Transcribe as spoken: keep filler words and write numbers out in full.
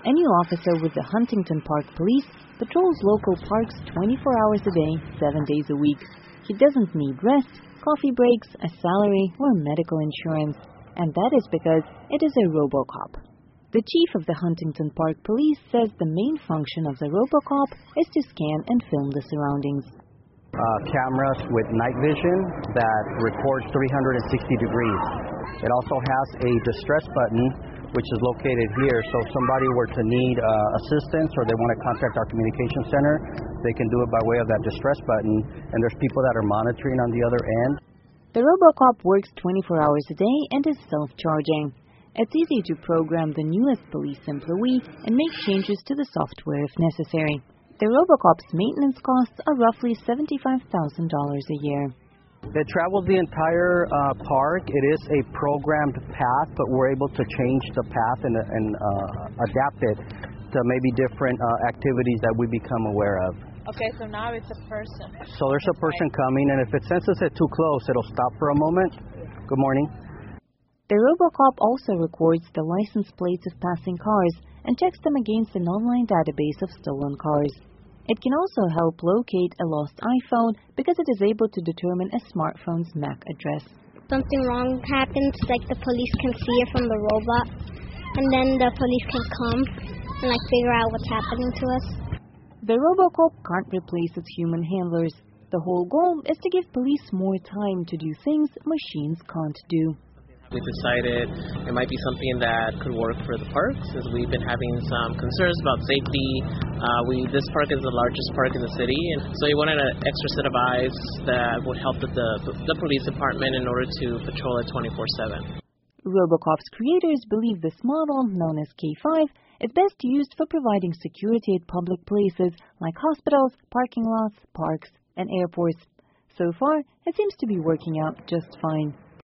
A new officer with the Huntington Park Police patrols local parks twenty-four hours a day, seven days a week. He doesn't need rest, coffee breaks, a salary, or medical insurance. And that is because it is a RoboCop. The chief of the Huntington Park Police says the main function of the RoboCop is to scan and film the surroundings. Uh, cameras with night vision that records three hundred sixty degrees. It also has a distress button, which is located here, so if somebody were to need uh, assistance or they want to contact our communication center, they can do it by way of that distress button, and there's people that are monitoring on the other end. The RoboCop works twenty-four hours a day and is self-charging. It's easy to program the newest police employee and make changes to the software if necessary. The RoboCop's maintenance costs are roughly seventy-five thousand dollars a year. It travels the entire uh, park. It is a programmed path, but we're able to change the path and, and uh, adapt it to maybe different uh, activities that we become aware of. Okay, so now it's a person. So there's a person coming, and if it senses it too close, it'll stop for a moment. Good morning. The RoboCop also records the license plates of passing cars and checks them against an online database of stolen cars. It can also help locate a lost iPhone because it is able to determine a smartphone's M A C address. Something wrong happens, like the police can see it from the robot, and then the police can come and like figure out what's happening to us. The RoboCop can't replace its human handlers. The whole goal is to give police more time to do things machines can't do. We decided it might be something that could work for the parks, as we've been having some concerns about safety. Uh, we this park is the largest park in the city, and so we wanted an extra set of eyes that would help the, the police department in order to patrol it twenty-four seven. RoboCop's creators believe this model, known as K five, is best used for providing security at public places like hospitals, parking lots, parks, and airports. So far, it seems to be working out just fine.